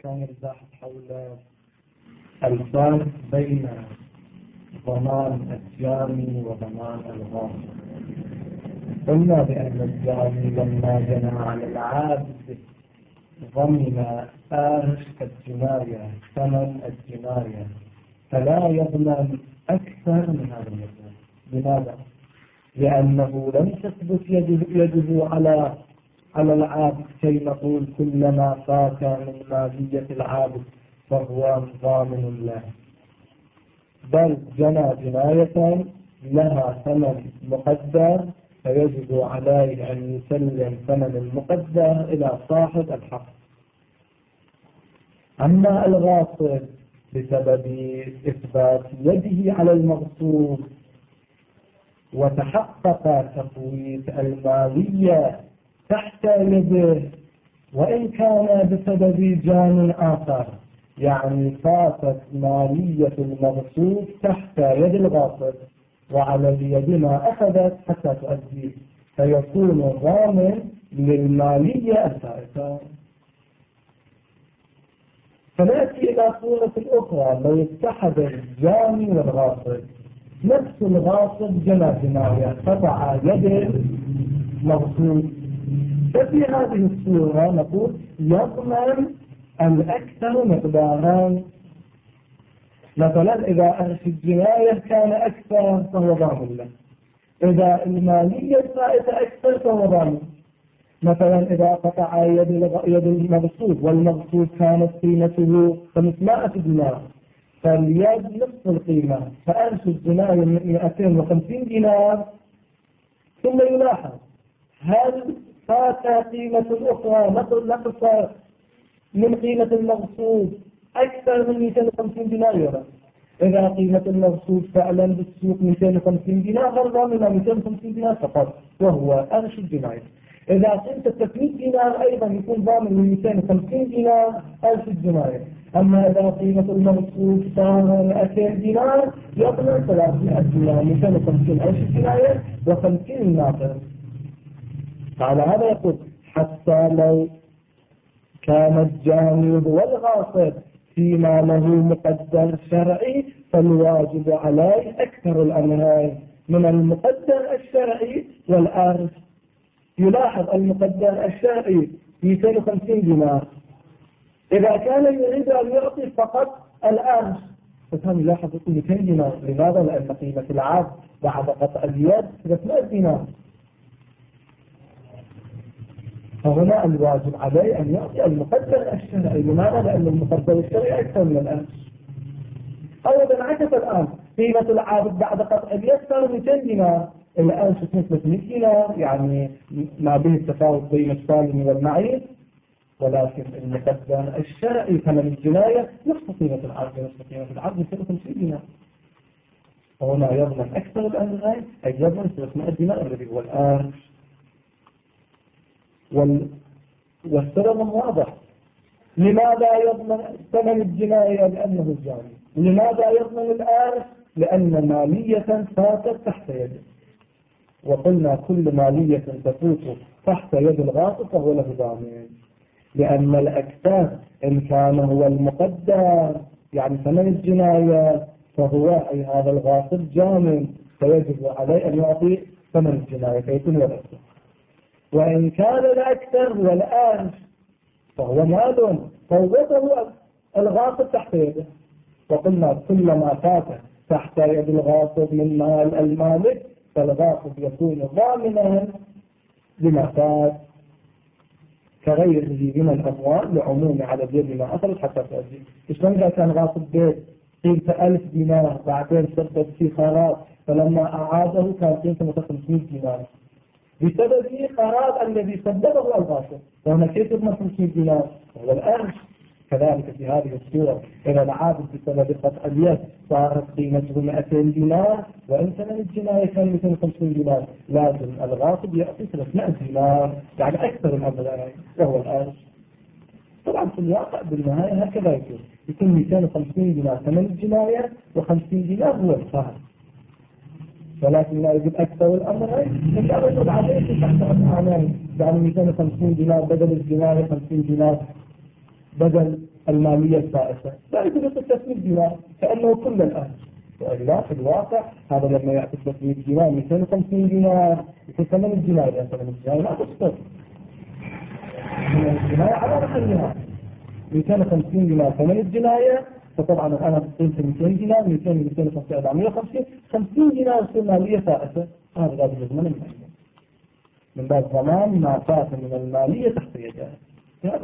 كان البحث حول الفرق بين ضمان الجاني وضمان الغاصب. قلنا بأن الجاني لما جنى على العابد ضمن آرش الجناية ثمن الجناية فلا يضمن أكثر من هذا المبلغ. لماذا؟ لأنه لم تثبت يده على العابد كي نقول كلما فات من مالية العابد فهو ضامن له، بل جنى جناية لها ثمن مقدر فيجب عليه أن يسلم ثمن المقدر إلى صاحب الحق. أما الغاصب بسبب إثبات يده على المغصوب وتحقق تفويت المالية تحت يده، وإن كان بسبب جان آخر، يعني فاتت مالية المغصوب تحت يد الغاصب وعلى اليد ما أخذت حتى تؤدي، فيكون ضامن للمالية الفائتة. فنأتي إلى صورة أخرى لو اتحد الجاني والغاصب. نفس الغاصب جنى جناية قطع يد المغصوب، ففي هذه الصورة نقول يضمن الأكثر مقدارا. مثلا إذا أرش الجناية كان أكثر فهو ضامن له، إذا المالية الفائتة أكثر فهو ضامن. مثلا إذا قطع يد المغصوب والمغصوب كانت قيمته 500 دينار فاليد نصف القيمة، فأرش الجناية 250 دينار، ثم يلاحظ هل فات قيمة أخرى نقص من قيمة المغصوب أكثر من 250 دينار ولا؟ إذا قيمة المغصوب فعلا بالسوق 250 دينار فالضامن 250 دينار فقط وهو أرش الجناية. إذا قيمة 300 دينار أيضا يكون ضامن من 250 دينار أرش الجناية. أما إذا قيمة المغصوب صار 200 دينار يضمن 300 دينار، 250 أرش الجناية و50 الناقص. على هذا يقول حتى لو كان الجاني والغاصب فيما له مقدر شرعي فالواجب عليه أكثر الأمرين من المقدر الشرعي والأرش. يلاحظ المقدر الشرعي 250 دينار، إذا كان يريد أن يعطي فقط الأرش فكان يلاحظ 200 دينار. لماذا؟ لأن قيمة العبد بعد قطع اليد 300 دينار، فهنا الواجب عليه أن يعطي المقدر الشرعي. لماذا؟ لأن المقدر الشرعي أكثر من الأرش. أو إذا انعكس الآن قيمة العابد بعد قطع اليد صار 200 دينار، الأرش 300 دينار، يعني ما به التفاوت بين السالم والمعيب، ولكن المقدر الشرعي ثمن الجناية نصف قيمة العبد، نصف قيمة العبد 250 دينار. فهنا يضمن أكثر الأمرين، أي يضمن 300 دينار الذي هو الأرش. والسبب واضح. لماذا يضمن ثمن الجناية؟ لأنه الجاني. لماذا يضمن الآرش؟ لأن مالية فاتت تحت يده، وقلنا كل مالية تفوت تحت يد الغاصب فهو له ضامن. لأن الأكثر إن كان هو المقدر يعني ثمن الجناية فهو أي هذا الغاصب جاني، فيجب عليه أن يعطي ثمن الجناية فيكون هو الأكثر. وإن كان الأكثر هو الآرش فهو مال فوته الغاصب تحت يده، وقلنا كلما فات تحت يد الغاصب من مال المالك فالغاصب يكون ضامنا لما فات كغيره من الأموال لعموم على اليد ما أخذت حتى تؤدي. إشلون إذا كان غاصب بيت قيمته 1000 دينار بعدين سبب فيه خراب فلما أعاده كان قيمته 500 دينار بسبب خراب الذي سببه الغاصب، وهنا كيف يضمن 500 دينار؟ هو الأرش. كذلك في هذه الصورة إذا العابد بسبب قطع اليد صارت قيمته 200 دينار وإن ثمن الجناية كان 250 دينار، لازم الغاصب يعطي 300 دينار يعني أكثر من هذا وهو الأرش. طبعا في الواقع بالنهاية هكذا يكون 250 دينار ثمن الجناية و50 دينار هو الفائت، ولكن لا يجب أكثر الأمر إن كان يجب عليه تحت أمانين، يعني 250 دينار بدل الجناية 50 دينار بدل المالية الفائتة، لا يجوز 300 دينار كأنه كل الآن. وإلا في الواقع هذا لما يأتي 300 دينار 250 دينار يكون ثمن الجناية، ثمن الجناية لا تسقط، ثمن الجناية على محلها 250 دينار ثمن الجناية، فطبعا أنا قلت 200 دينار 200 250 450 50 دينار تصير مالية فائتة، هذا لا يجوز من المالية من باب ضمان ما فات من المالية تحت يدها. هذا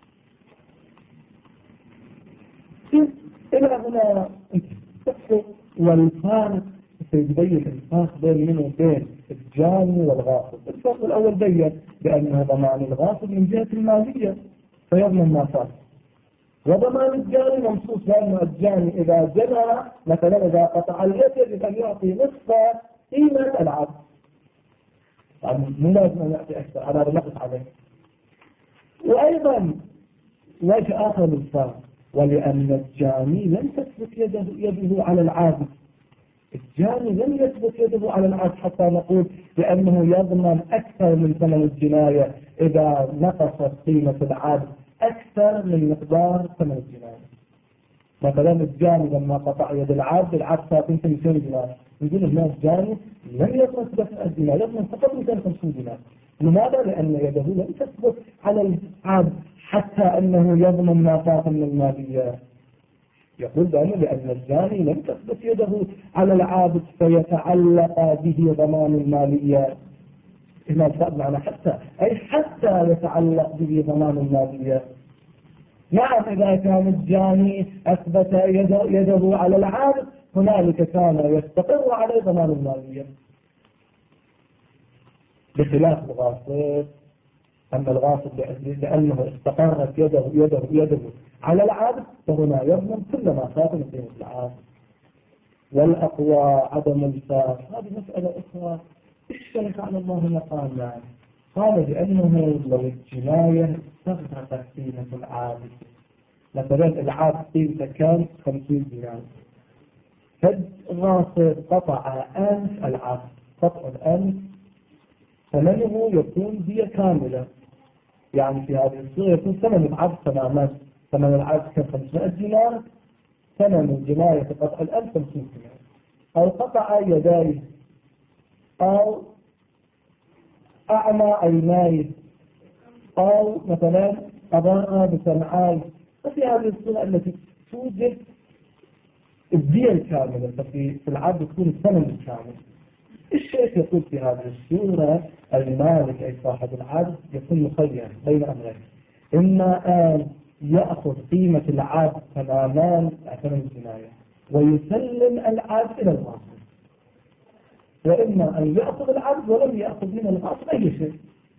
إلى هنا تفرق والفارق سيبين الفرق بين وبين الجاني والغاصب. الفرق الأول بين بأنه ضمان الغاصب من جهة المالية فيضمن ما فات، وضمان الجاني منصوص بأن الجاني إذا جنى مثلا إذا قطع اليد يجب أن يعطي نصف قيمة العبد، يعني مو لازم أن يعطي أكثر، هذا نقص عليه. وأيضا وجه آخر للفرق، ولأن الجاني لم تثبت يده على العابد، الجاني لم يثبت يده على العابد حتى نقول بأنه يضمن أكثر من ثمن الجناية إذا نقصت قيمة العابد أكثر من مقدار ثمن الجناية. مثلا الجاني لما قطع يد العابد، العابد صار 200 دينار، نقول هنا الجاني لم يضمن 300 دينار، يضمن فقط 250 دينار. لماذا؟ لأن يده لم تثبت على العابد حتى أنه يضمن ما فات من المالية. يقول لأن الجاني لم تثبت يده على العابد فيتعلق به ضمان المالية. هنا الفرق معنى حتى، أي حتى يتعلق به ضمان المالية. نعم إذا كان الجاني أثبت يده على العابد هنالك كان يستقر عليه ضمان المالية، بخلاف الغاصب. أما الغاصب لأنه استقرت يده على العابد فهنا يضمن كل ما فات من قيمة العابد. والأقوى عدم الفاس، هذه مسألة أخرى. الشيخ على الله مقام قال بأنه لو الجناية استغرقت قيمة العابد، مثلا العابد قيمته كان 50 دينار، فالغاصب قطع أنف العابد، قطع الأنف ثمنه يكون دية كاملة، يعني في هذه الصورة يكون ثمن العبد تماما، ثمن العبد كان 500 دينار، ثمن الجناية قطع الأنف 50 دينار. أو قطع يديه، أو أعمى عينيه، أو مثلا أضاء بسمعيه. ففي هذه الصورة التي توجد الدية الكاملة، ففي العبد يكون الثمن الكامل. الشيخ يقول في هذه الصورة المالك أي صاحب العبد يكون مخير بين أمرين، إما أن يأخذ قيمة العبد تماما ثمن الجناية ويسلم العبد إلى الغاصب، وإما أن يأخذ العبد ولم يأخذ من الغاصب أي شيء.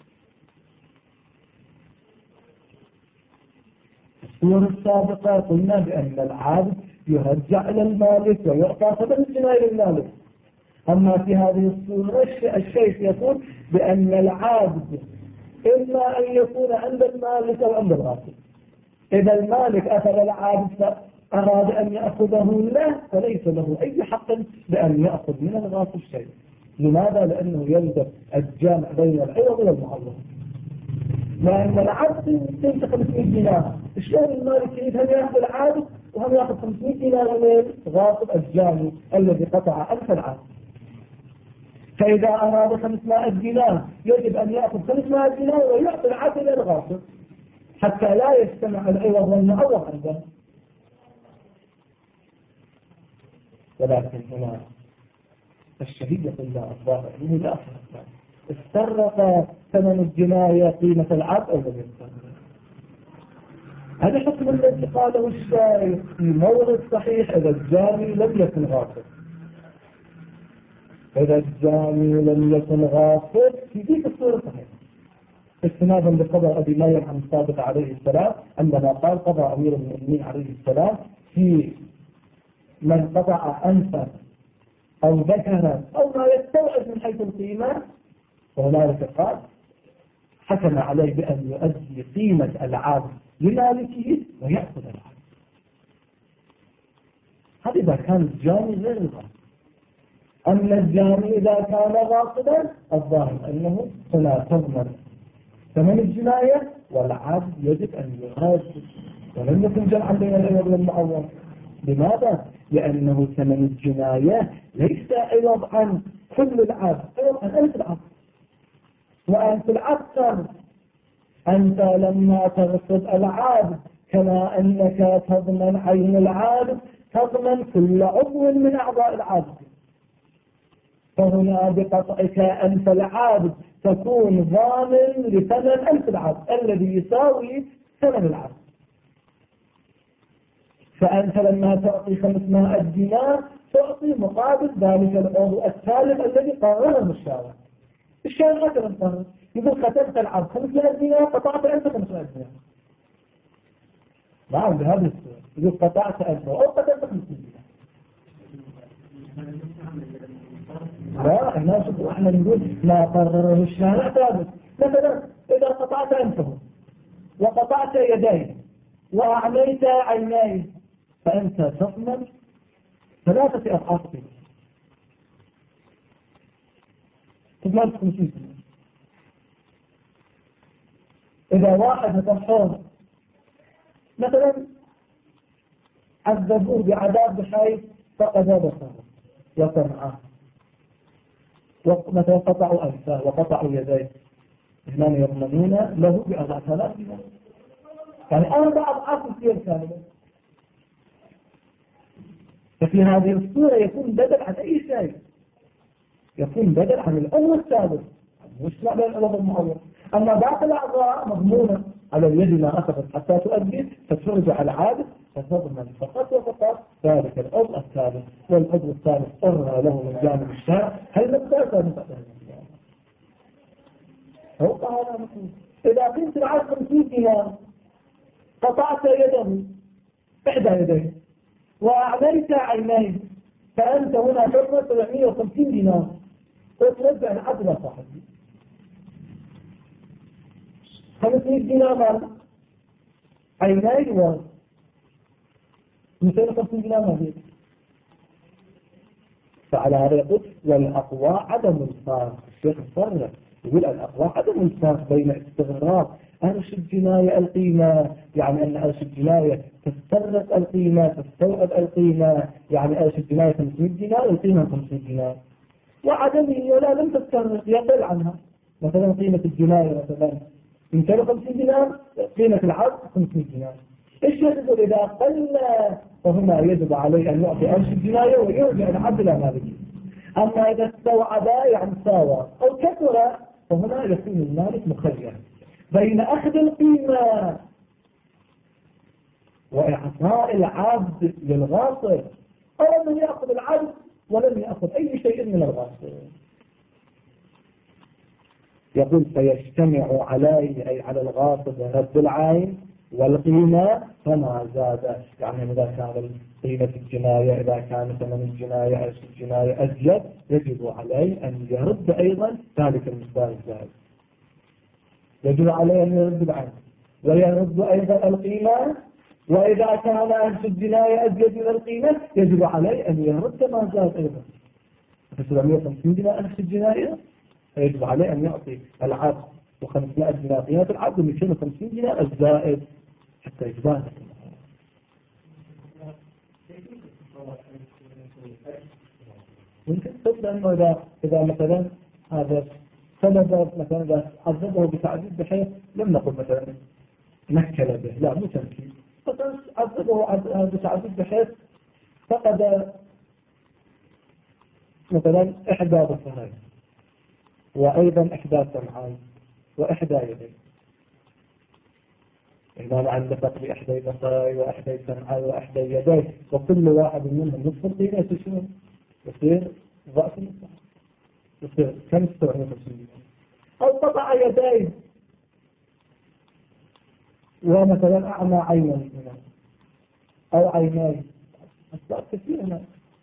الصورة السابقة قلنا بأن العبد يرجع إلى المالك ويعطى ثمن الجناية للمالك. أما في هذه الصورة الشيخ يقول بأن العبد إما أن يكون عند المالك أو عند الغاصب. إذا المالك أخذ العبد فأراد أن يأخذه له فليس له أي حق بأن يأخذ من الغاصب شيء. لماذا؟ لأنه يلزم الجامع بين العوض والمعوض. لأن العبد تنسى 500 دينار، شلون المالك يريد هم يأخذ العبد وهم يأخذ 500 دينار من الغاصب الجاني الذي قطع أنف العبد؟ فإذا أراد 500 دينار يجب أن يأخذ 500 دينار ويعطي العبد إلى الغاصب حتى لا يجتمع العوض والمعوض عنده. ولكن هنا الشهيد يقول لا الظاهر أنه لا فرق، استغرق ثمن الجناية قيمة العبد أو لم يستغرق. هذا حكم الذي قاله الشيخ في مورد صحيح إذا الجاني لم يكن غاصب. إذا الجاني لم يكن غاصب في ذيك الصورة صحيح، استنادا بقضاء أبي مريم عن الصادق عليه السلام عندما قال قضى أمير المؤمنين عليه السلام في من قطع أنفا أو ذكرا أو ما يستوعب من حيث القيمة، وهنالك قال حكم عليه بأن يؤدي قيمة العبد لمالكه ويأخذ العبد. هذا إذا كان الجاني غير غاصب. أما الجاني إذا كان غاصبا الظاهر أنه فلا تضمن ثمن الجناية والعبد يجب أن يراد ولم يكن جمعا بين العوض والمعوض. لماذا؟ لأنه ثمن الجناية ليس عوض عن كل العبد، عوض عن ألف العبد، وأنت العبد أنت لما تغصب العبد كما أنك تضمن عين العبد تضمن كل عضو من أعضاء العبد. فهنا بقطعك أنت العبد تكون ضامن لثمن أنت العبد الذي يساوي ثمن العبد. فأنت لما تعطي 500 دينار تعطي مقابل ذلك العضو الثالث الذي قرره الشارع. الشارع مثلا قرر يقول قتلت العبد 500 دينار قطعت أنت 500 دينار. نعم بهذه الصورة يقول قطعت أنت أو قتلت 500 دينار. لا احنا نقول ما قرره الشارع ثابت. مثلا إذا قطعت أنفه وقطعت يديه وأعميت عينيه فأنت تضمن 3 أضعاف تضمن 50. إذا واحد متحور مثلا عذبوه بعذاب بحيث فقد بصره وسمعه ومثلا قطعوا أنفه وقطعوا يديه، اثنان يضمنون له ب4,000 دينار، يعني 4 أضعاف كثير كاملة. ففي هذه الصورة يكون بدل عن أي شيء، يكون بدل عن العضو الثالث مش بين العضو المعوض. أما باقي الأعضاء مضمونة على اليد ما أخذت حتى تؤدي فترجع العادة فتضمن فقط وفقط ذلك العضو الثالث، والعضو الثالث قرر له من جانب الشارع هل نقدر نقدر فوق هذا مثل إذا كنت العبد 50 دينار قطعت يده إحدى يديه وأعميت عينيه فأنت هنا تضمن 750 دينار وترجع العبد لصاحبه 500 دينار مال عينيه و 250 دينار مال. فعلى هذا يقول والأقوى عدم الفارق. الشيخ الصرف يقول الأقوى عدم الفارق بين استغراق أرش الجناية القيمة، يعني أن أرش الجناية تستغرق القيمة تستوعب القيمة، يعني أرش الجناية 500 دينار القيمة 500 دينار، وعدمه ولا لم تستغرق يقل عنها. مثلا قيمة الجناية مثلا 250 دينار قيمة العبد 500 دينار. ايش يقول إذا قل فهنا يجب عليه أن يعطي أرش الجناية ويرجع العبد إلى مالكه. أما إذا استوعب يعني ساوى أو كثر فهنا يكون المالك مخير بين أخذ القيمة وإعطاء العبد للغاصب أو أنه يأخذ العبد ولم يأخذ أي شيء من الغاصب. يقول فيجتمع عليه أي على الغاصب رد العين والقيمة فما زاد، يعني إذا كان قيمة الجناية إذا كان ثمن الجناية أو الجناية أزيد يجب عليه أن يرد أيضا ذلك المقدار الزائد، يجب عليه أن يرد العين ويرد أيضا القيمة، وإذا كان أنس الجناية أزيد من القيمة يجب عليه أن يرد ما زاد أيضا. ف 750 دينار أنس الجناية يجب عليه أن يعطي العبد و500 دينار قيمة العبد و250 دينار الزائد حتى يجبان. يمكن تقول أنه إذا مثلا هذا سبب مثلا إذا عذبه بتعذيب بحيث لم نقل مثلا نكل به، لا مو تنكيل، مثلا عذبه بتعذيب بحيث فقد مثلا إحدى ضفرين وأيضا إحدى سمعين وإحدى يدين، إذا علق بإحدى بصري وإحدى سمعي وإحدى يدي وكل واحد منهم نصف القيمة شنو يصير ضعف النصف، يصير كم 750 أو قطع يديه ومثلا أعمى عينه أو عينيه أسباب كثيرة.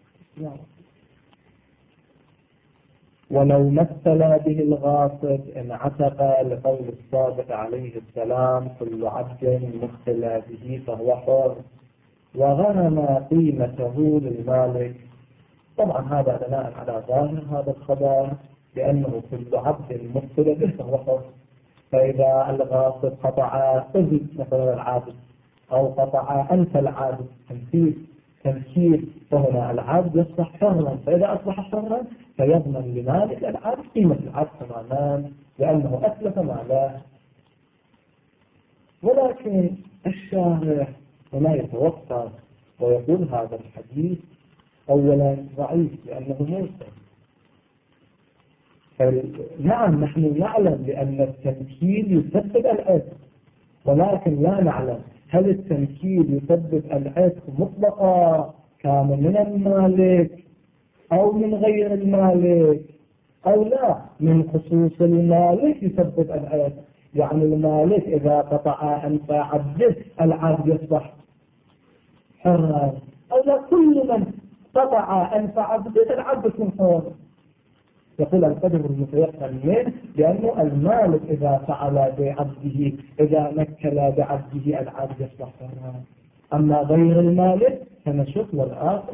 ولو مثل به الغاصب إن عتق لقول الصادق عليه السلام كل عبد مثل به فهو حر وغنم قيمته للمالك. طبعا هذا بناء على ظاهر هذا الخبر لأنه كل عبد مثل به فهو حر. فإذا الغاصب قطع أذن مثلا العابد أو قطع أنف العبد تمثيل، فهنا العبد يصبح حرا، فإذا أصبح حرا فيضمن لمالك العبد قيمة العبد تماما لأنه أتلف ماله. ولكن الشارع هنا يتوقف ويقول هذا الحديث أولا ضعيف لأنه مرسل. نعم نحن نعلم بأن التمثيل يسبب العتق، ولكن لا نعلم هل التمثيل يسبب العتق مطلقا كان من المالك أو من غير المالك، أو لا من خصوص المالك يسبب العتق. يعني المالك إذا قطع أنف عبده العبد يصبح حرا، أو لا كل من قطع أنف عبده العبد يكون حرا. يقول القدر المتيقن منه لأنه المالك إذا فعل بعبده، إذا نكل بعبده العبد يصبح حرا. أما غير المالك فنشوف والآخر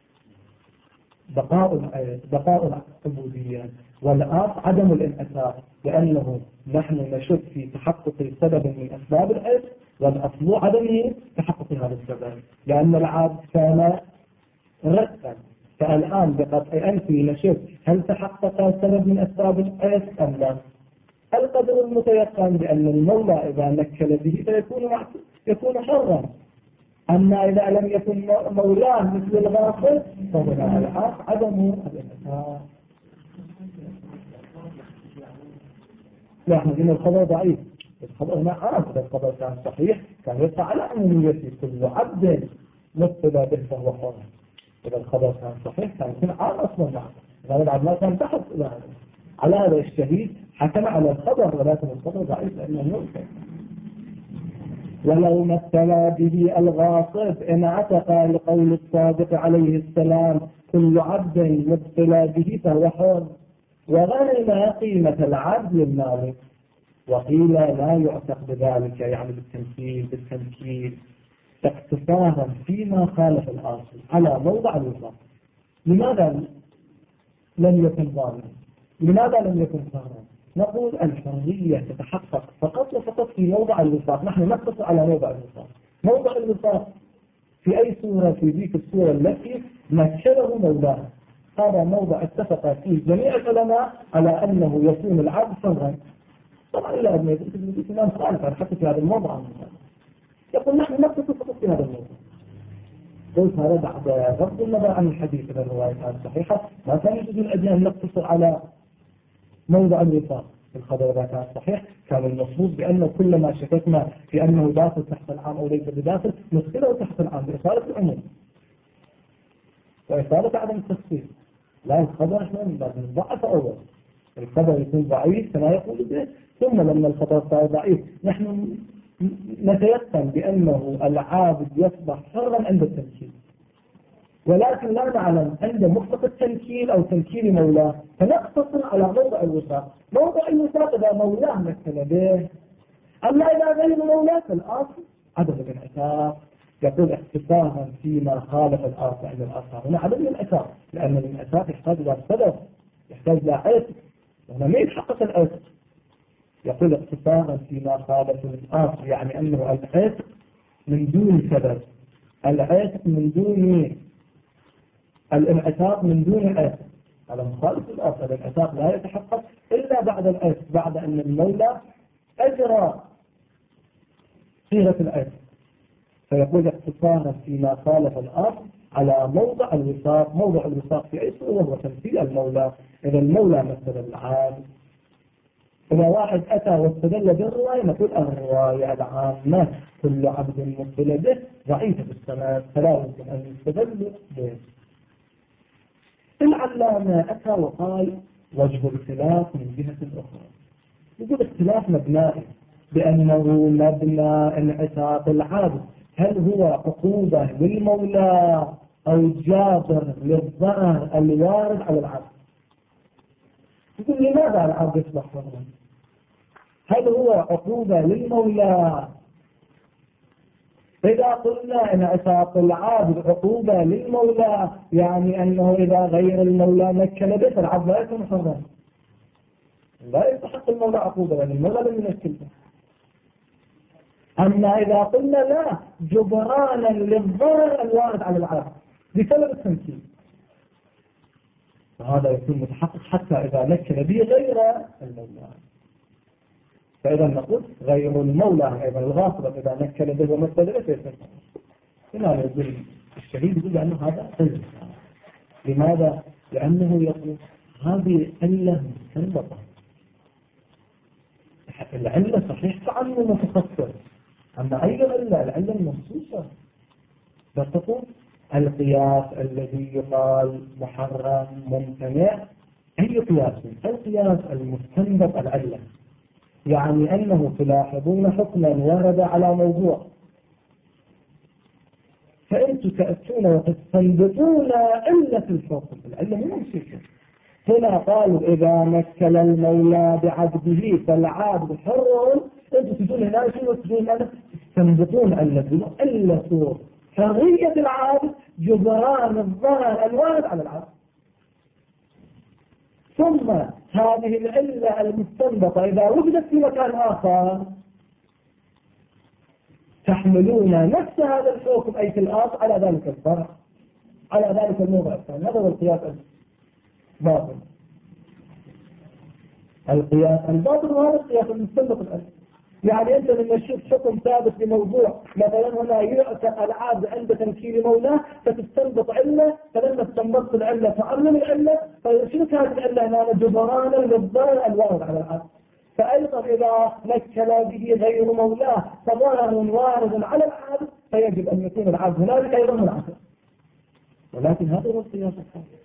بقاء العبودية، والآخر عدم الانعتاق، لأنه نحن نشوف في تحقق سبب من أسباب العتق، والأصل عدم تحقق هذا السبب، لأن العبد كان رأسا. فالآن بقطع أنفي نشوف هل تحقق سبب من أسباب العتق أم لا. القدر المتيقن بأن المولى إذا نكل به فيكون حرا. أما إذا لم يكن مولاه مثل الغاصب فهنا الآخر عدم الانعتاق. نحن قلنا الخبر ضعيف، الخبر هنا عام، إذا الخبر كان صحيح كان يقع على عموميته، كل عبد مثل به فهو حر. إذا الخبر كان صحيح كان يكون عام أصلا معه، إذا العبد ما كان تحت إلى هذا. على هذا الشهيد حكم على الخبر، ولكن الخبر ضعيف لأنه يؤكد. ولو مثل به الغاصب إن عتق لقول الصادق عليه السلام كل عبد مبتلى به فهو حر، وغنم قيمة العبد للمالك. وقيل لا يعتق بذلك، يعني بالتمثيل اقتصارا فيما خالف الأصل على موضع الوفاق. لماذا لم يكن ظالما؟ لماذا لم يكن حرا؟ نقول الحرية تتحقق فقط وفقط في موضع الوفاق. نحن نقتصر على موضع الوفاق. موضع الوفاق في أي صورة؟ في ذيك الصورة التي مكنه مولاه. هذا موضع اتفق فيه جميع العلماء على أنه يكون العبد حرا. طبعا إلى أن يكون الإسلام خالفا حتى في هذا الموضع. يقول نحن نقتصر فقط في هذا الموضع. قلت هذا بعد غض النظر عن الحديث من الروايات الصحيحة ما كان يجوز الأديان أن نقتصر على موضع الوفاق. الخبر إذا كان صحيح كان المفروض بأنه كل ما شككنا في أنه داخل تحت العام أو ليس بداخل ندخله تحت العام بإصالة العموم وإصالة عدم التفصيل. لا، الخبر احنا نضعف أول، الخبر يكون ضعيف كما يقول به، ثم لما الخبر صار ضعيف نحن نتيقن بأنه العابد يصبح حرا عند التمثيل، ولكن لا نعلم عند مطلق التمثيل أو تمثيل مولاه، فنقتصر على موضع الوفاق. موضع الوفاق إذا مولاه مثل به، أما إذا غير مولاه فالأصل عدم الانعتاق. يقول اختصارا فيما خالف الأصل عند الأصل. هنا عدم الانعتاق، لأن الانعتاق يحتاج إلى سبب، يحتاج إلى عتق، وهنا ما يتحقق العتق. يقول اختصارا فيما خالف الأصل، يعني أنه العتق من دون سبب، العتق من دون الانعتاق من دون عتق، على مخالف الأصل. الانعتاق لا يتحقق إلا بعد العتق، بعد أن المولى أجرى صيغة العتق. فيقول اختصارا فيما خالف الأصل على موضع الوفاق. موضع الوفاق في أي صورة هو تمثيل المولى. إذا المولى مثل العام، إذا واحد أتى واستدل بالرواية نقول الرواية العامة كل عبد مبتلى به ضعيفة السند فلا يمكن أن يستدل به. العلامة أتى وقال وجه الخلاف من جهة أخرى. يقول اختلاف مبنائي بأنه مبنى انعتاق العبد، هل هو عقوبة للمولى أو جابر للضرر الوارد على العبد؟ يقول لماذا العبد يصبح حرا؟ هل هو عقوبة للمولى؟ إذا قلنا إن عتاق العبد عقوبة للمولى يعني أنه إذا غير المولى مكن به فالعبد لا يكون حرا، لا يستحق المولى عقوبة لأن المولى لم يمكنه. أما إذا قلنا لا جبرانا للضرر الوارد على العبد بسبب التمثيل، وهذا يكون متحقق حتى إذا نكل به غير المولى. فإذا نقول غير المولى أيضا الغاصب إذا نكل به ومثل به هنا يقول الشهيد يقول أنه هذا غير. لماذا؟ لأنه يقول هذه علة مستنبطة. العلة صحيح تعمم متخصص، أما أي علة؟ العلة المنصوصة. فتقول القياس الذي يقال محرم ممتنع أي قياس؟ القياس المستنبط العلة، يعني أنه تلاحظون حكما ورد على موضوع، فأنتم تأتون وتستنبطون علة الحكم. العلة مو منصوصة. هنا قالوا إذا نكل المولى بعبده فالعبد حر، أنتم تجون هنا شنو تجون هنا تستنبطون علة حرية العبد جبران الضرر الوارد على العبد. ثم هذه العلة المستنبطة إذا وجدت في مكان آخر تحملون نفس هذا الحكم أي في الأصل على ذلك الضرر، على ذلك الموضع الثاني. هذا هو القياس الباطل. القياس الباطل وهذا القياس المستنبط الأصل. يعني أنت لما تشوف حكم ثابت لموضوع، مثلا هنا يعتق العبد عند تمكين مولاه فتستنبط علة، فلما استنبطت العلة تعلم العلة، فشنو كانت العلة هنا؟ جبرانا للضرر الوارد على العبد. فأيضا إذا نكل به غير مولاه فضرر وارد على العبد، فيجب أن يكون العبد هنالك أيضا منعكس. ولكن هذا هو القياس الثاني.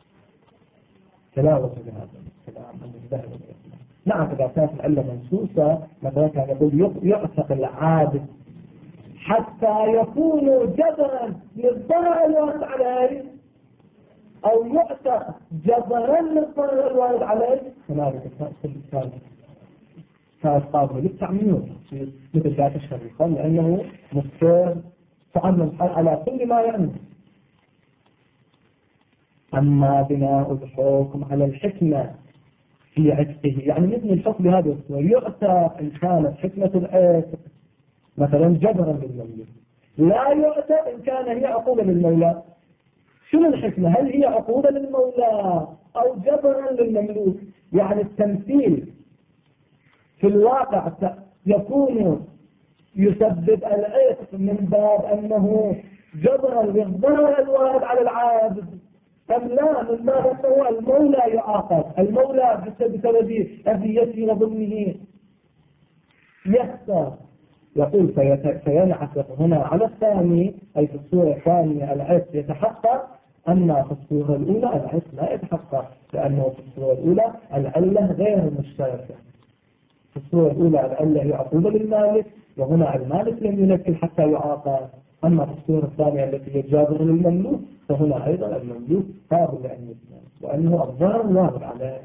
تلاوة بهذا الكلام عن الذهب والإسلام. نعم إذا كانت العلة منصوصة، مثلا كان يقول يعتق العابد حتى يكون جبرا للضرر الوارد عليه، أو يعتق جبرا للضرر الوارد عليه، هنالك كانت قابلة للتعمير مثل ذات الشريفة، لأنه مستر تعمم على كل ما يعني. أما بناء الحكم على الحكمة في عتقه، يعني نبني الحكم بهذا الصورة، يؤتى إن كانت حكمة العتق مثلا جبرا للمولى، لا يؤتى إن كان هي عقوبة للمولى. شنو الحكمة؟ هل هي عقوبة للمولى أو جبرا للمملوك؟ يعني التمثيل في الواقع يكون يسبب العتق من باب أنه جبرا للضرر الوارد على العابد، أم لا من باب أنه المولى يعاقب، المولى بسبب أذيته وظلمه يخسر. يقول فينعكس هنا على الثاني، أي في الصورة الثانية العتق يتحقق، أما في الصورة الأولى العتق لا يتحقق، لأنه في الصورة الأولى العلة غير مشتركة. في الصورة الأولى العلة هي عقوبة للمالك، وهنا المالك لم ينكل حتى يعاقب. أما في الصورة الثانية التي هي جابر للمملوك، فهنا أيضا المملوك قابل لأن يسلم، وأنه الضرر واضح عليه.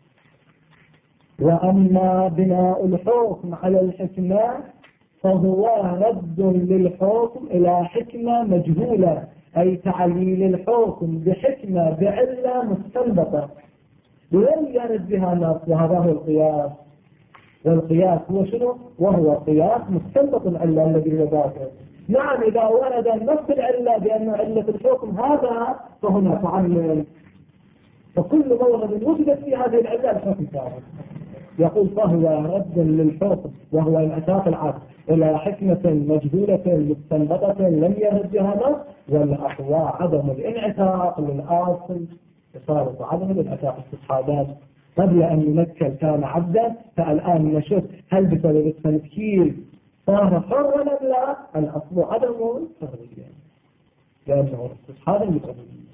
وأما بناء الحكم على الحكمة فهو رد للحكم إلى حكمة مجهولة، أي تعليل الحكم بحكمة بعلة مستنبطة ولم يرد بها نص، وهذا هو القياس. والقياس هو شنو؟ وهو قياس مستنبط العلة الذي هو باطل. نعم إذا ورد نص العلة بأن علة الحكم هذا فهنا تعلل، فكل مورد وجدت في هذه العلة الحكم ثابت. يقول فهو رد للحكم وهو انعتاق العبد إلى حكمة مجهولة مستنبطة لم يرد بها نص، والأقوى عدم الانعتاق للأصل، إصابة عدم الانعتاق استصحابات قبل أن ينكل كان عبدا، فالآن نشوف هل بسبب التنكيل صار حرا أم لا؟ الأصل عدم الحرية لأنه استصحابا للحرية.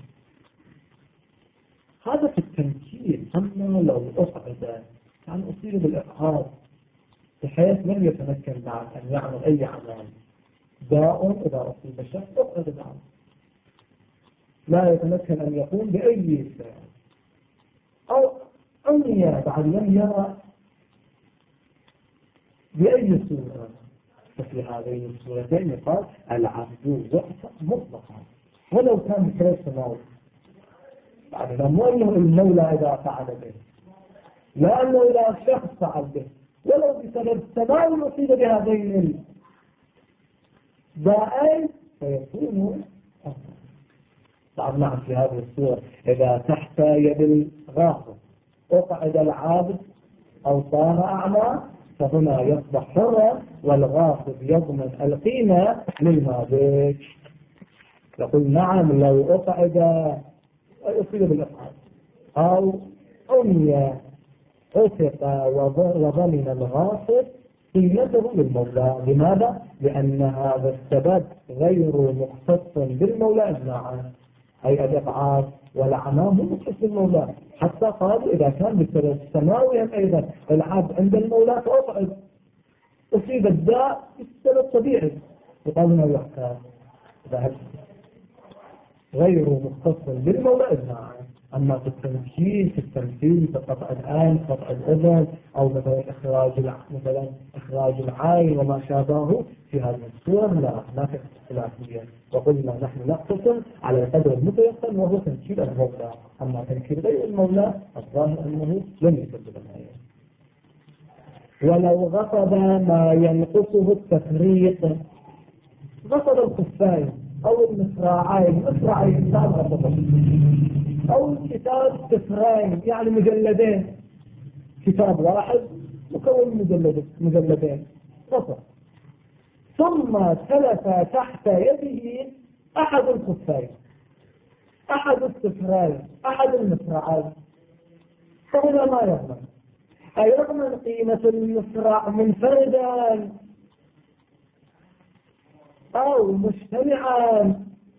هذا في التنكيل. أما لو أصعد كان أصيب بالإقهار بحيث لم يتمكن بعد أن يعمل أي عمل، داء إذا أصيب شخص أصعد بعد لا يتمكن أن يقوم بأي فعل، أو أمنية بعد لم يرى بأي صورة، ففي هذين الصورتين يقال العبد ضعف مطلقا ولو كان بثلاث سماوات. بعد لم أنه المولى إذا فعل به، لا أنه إذا شخص فعل به، ولو بسبب تمام أصيب بهذين دائم فيكون أفضل. طبعا نعم في هذه الصورة إذا تحت يد الغاصب أقعد العابد أو صار أعمى فهنا يصبح حرا والغاصب يضمن القيمة للمالك. يقول نعم لو أقعد أصيب بالإقعاد أو أمي أثق وضمن الغاصب قيمته للمولى. لماذا؟ لأن هذا السبب غير مختص بالمولى إجماعا، أي الإقعاد والعمى هو مختص بالمولى. حتى قال إذا كان بالسبب سماويا أيضا العبد عند المولى فأقعد أصيب الداء بالسبب طبيعي يقال لنا يحكى غير مختص بالمولى إجماعا. أما في التمثيل في قطع العين قطع الأذن أو مثلا إخراج العين وما شابهه في هذه الصور لا في اختلافية. وقلنا نحن نقتصر على القدر المتيسر وهو تنكير المولى. أما تنكير غير المولى الظاهر أنه لم يسبب الآية. ولو غصب ما ينقصه التفريق غصب الخفين أو المصراعين كتاب غصبه أو الكتاب سفرين يعني مجلدين، كتاب واحد مكون مجلدين غصب، ثم تلف تحت يده أحد الخفين أحد السفرين أحد المصراعين فهنا ما يضمن، أي يضمن قيمة المصراع منفردا أو مجتمعا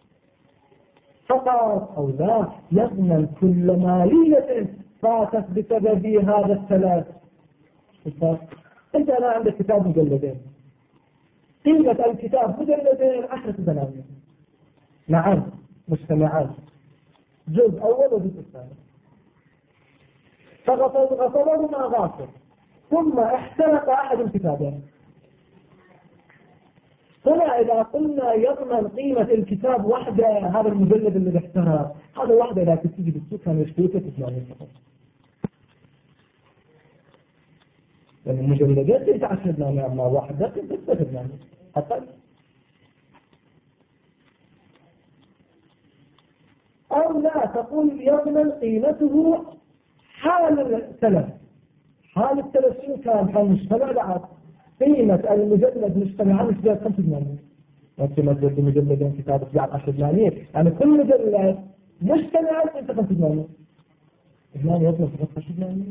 فقط أو لا، يضمن كل مالية فاتت بسبب هذا الثلاث. أنت أنا عندك كتاب مجلدين، قيمة الكتاب مجلدين 10 دنانير، نعم مجتمعان جزء أول وجزء ثاني، فغصبهما غاصب ثم احترق أحد الكتابين. هنا إذا قلنا يضمن قيمة الكتاب وحده هذا المجلد اللي احترق هذا وحده إذا كنت تجي بالسوق كان يشتريته تسمعني فقط، لأن المجلدات ليس 10 دنانير أما واحدة 6 دنانير حتى. أو لا تقول يضمن قيمته حال التلف. حال التلف شنو كان؟ حال مجتمع بعد قيمة المجلد مجتمعا مش زي 5 دنانير. أنت ما تجد مجلدين كتابك بعد 10 دنانير، يعني كل مجلد مجتمعا أنت 5 دنانير. هنا يضمن 5 دنانير؟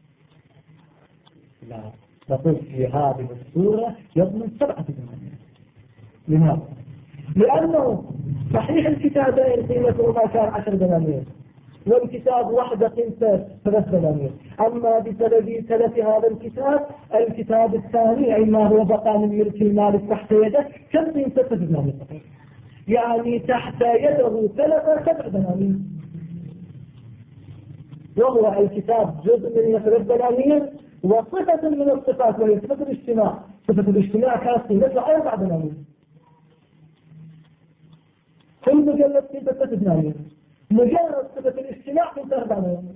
لا، نقول في هذه الصورة يضمن 7 دنانير. لماذا؟ لأنه صحيح الكتابين قيمته ما كان 10 دنانير والكتاب واحدة قيمته 3 دنانير، أما بسبب تلف هذا الكتاب الثاني أي ما هو بقى من ملك المالك تحت يده كم قيمته 6 دنانير، يعني تحت يده 7 دنانير، وهو الكتاب جزء من 3 دنانير وصفة من الصفات وهي صفة الاجتماع. صفة الاجتماع كانت قيمتها 4 دنانير، كل مجلد قيمته 3 دنانير، مجرد صفة الاجتماع كنت 4 دنانير.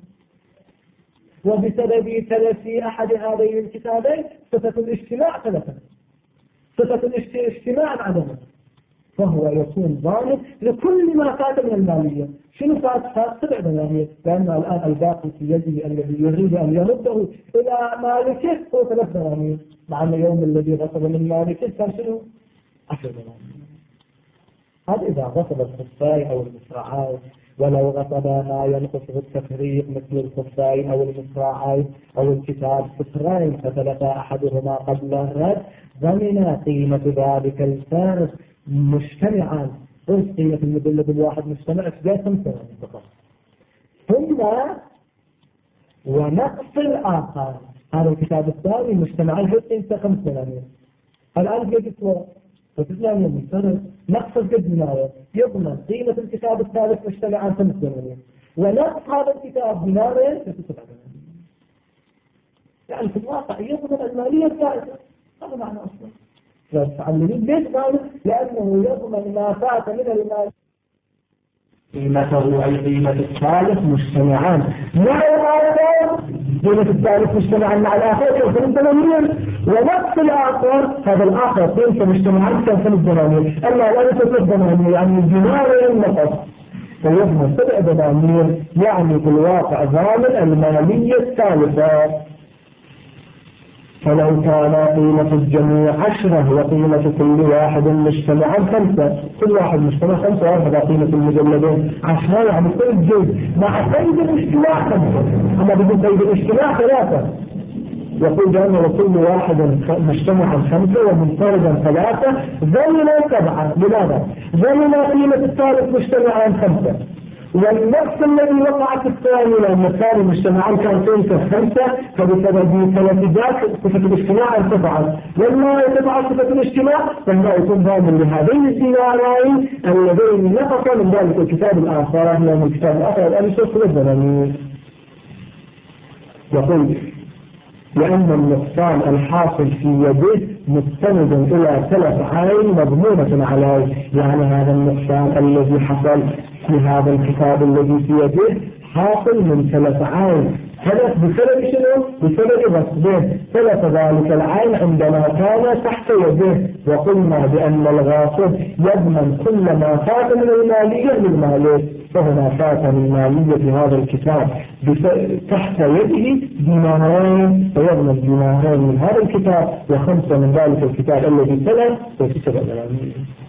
وبسبب تلف أحد هذين الكتابين صفة الاجتماع ثلاثة، صفة الاجتماع عدمه، فهو يكون ضامن لكل ما فات من المالية. شنو فات 7 دنانير، لأنه الآن الباقي في يده الذي يريد أن يرده إلى مالكه هو 3 دنانير، مع أن اليوم الذي غصب من مالكه كان شنو 10 دنانير. هذا إذا غصب الخفاي أو المصراعي. ولو غصب ما ينقصه التفريق مثل الخفاي أو المصراعي أو الكتاب سفرين فتلف أحدهما قبل الرد ضمن قيمة ذلك الفارق مجتمعا، قيمة المجلد الواحد مجتمع سجاة 5 فقط. ثم ونقص الآخر هذا الكتاب الثاني مجتمعا قيمته 5 دنانير، الآن يجب فتسلم من سنة نقص الجد مناية يضمن قيمة الكتاب الثالث مجتمعا 5 دنانير، ونقص هذا الكتاب مناية 7 دنانير، يعني في الواقع يضمن المالية الثالثة. هذا معنى أصلا فالتعلمين ليش قالوا؟ لأنه يضمن ما فات من المال قيمته أي قيمة الثالث مجتمعان مع الآخر قيمة الثالث مجتمعا مع الآخر كالخمس دنانير، ونفس الآخر هذا الآخر قيمة مجتمعا كالخمس دنانير، أما لا ثلاث دنانير يعني دينارين نقص فيضمن 7 دنانير، يعني في الواقع ضامن المالية الثالثة. فلو كان قيمة الجميع 10 وقيمة كل واحد مجتمعا 5، كل واحد مجتمع 5 وهذا قيمة المجلدين 10، يعني كل جزء مع قيد الاجتماع 5، أما بدون قيد الاجتماع 3. يقول بأنه كل واحد مجتمعا 5 ومنفردا 3 ضمن 7. لماذا؟ ضمن قيمة الثالث مجتمعا 5، والنفس الذي وقع في الثاني لأن الثاني مجتمعا كان قيمته 5، فبسبب ثلاث صفة الاجتماع ارتفعت، لما ارتفع صفة الاجتماع فهو يكون ضامن لهذين الدينارين اللذين نقص من ذلك الكتاب الآخر، لأن الكتاب الآخر الآن يشتغل الدنانير. يقول لأن النقصان الحاصل في يده مستند إلى 3 عين مضمونة عليه، يعني هذا النقصان الذي حصل في هذا الكتاب الذي في يده حاصل من 3 عين. بسبب شنو؟ بسبب غصبه. ثبت ذلك العين عندما كان تحت يده، وقلنا بأن الغاصب يضمن كل ما فات من المالية للمالك، فهنا فات من مالية هذا الكتاب تحت يده دينارين، فيضمن دينارين من هذا الكتاب و5 من ذلك الكتاب الذي تلف و9 دنانير.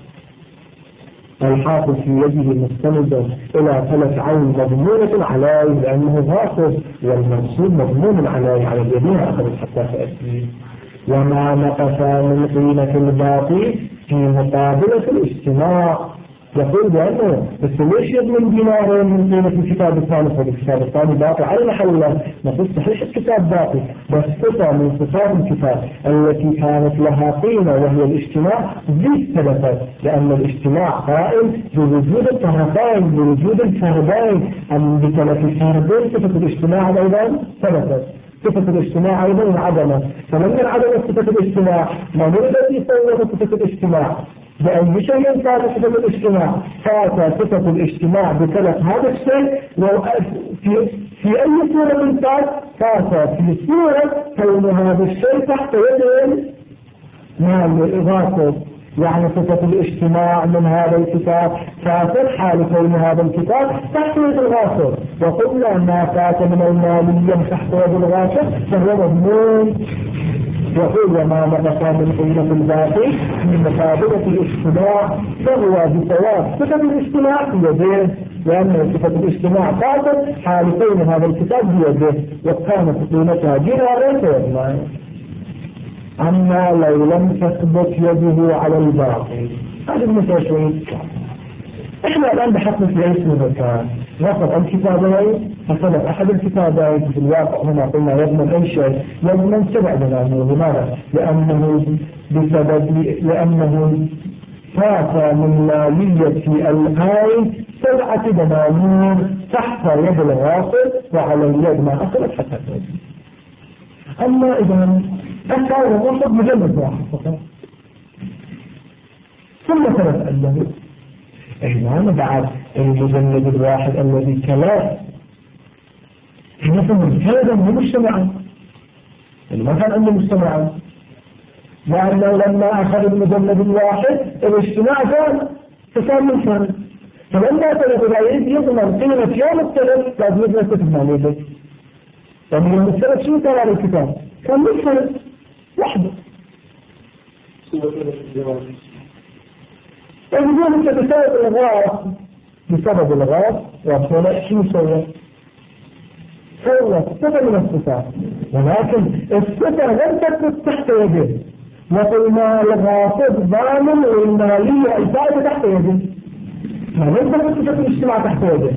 الحاصل في يده مستندا إلى 3 عين مضمونة عليه لأنه غاصب، والمنصوب مضمون عليه على الجميع أخذت حتى تأتي. وما نقص من قيمة الباقي في مقابلة الاجتماع. يقول بأنه بس ليش يضمن دينارين من قيمة الكتاب الثاني؟ فالكتاب الثاني باقي على محله، نقول صحيح الكتاب باقي، بس صفة من صفات الكتاب التي كانت لها قيمة وهي الاجتماع زيد ثبتت، لأن الاجتماع قائم بوجود الطرفين بوجود الفردين، أم بثلاث الفردين صفة الاجتماع أيضا ثبتت. صفة الاجتماع أيضا انعدمت، فلما انعدمت صفة الاجتماع ما الذي صور صفة الاجتماع؟ بأي شيء فات صفة الاجتماع؟ فات صفة الاجتماع بثلاث هذا الشيء، في أي صورة فات في صورة كون هذا الشيء تحت يد الغاصب، يعني صفة الاجتماع من هذا الكتاب فاتت حال كون هذا الكتاب تحت يد الغاصب، وقلنا ما فات من المالية تحت يد الغاصب فهو مضمون. يقول وما نقص من قيمة الباقي من مقابلة الاجتماع فهو بثواب صفة الاجتماع في يده، لأن صفة الاجتماع فاتت حال كون هذا الكتاب بيده وكانت قيمتها دينارين فيضمن. أما لو لم تثبت يده على الباقي، هذا المثال شوي. احنا الآن بحثنا في أي مكان وصف الكتابين، فثبت أحد الكتابين في الواقع هنا قلنا يضمن أي شيء، يضمن 7 دنانير. لماذا؟ لأنه فات من مالية العين 7 دنانير تحت يد الغاصب وعلى اليد ما أصلت حتى تجد. أما إذا أكثر الغاصب مجلد واحد فقط ثم ثبت أنه إحنا بعد المجلد الواحد الذي تلاه مثل هذا هو مجتمعا، ما كان عنده مجتمعا، لأنه لما أخذ المجلد الواحد الاجتماع كان من فرد، فلما تلف العيد يضمن قيمة يوم التلف لازم يضمن كتب ماليته، يعني يوم التلف شو كان على الكتاب؟ كان من فرد وحده. يقولون انت بسبب الغاز وابتلاء شو سوى صفة من الصفات، ولكن الصفة لم تكن تحت يده، وقلنا الغاصب ضامن والمالية الفائدة تحت يده، ما لم تكن صفة الاجتماع تحت يده.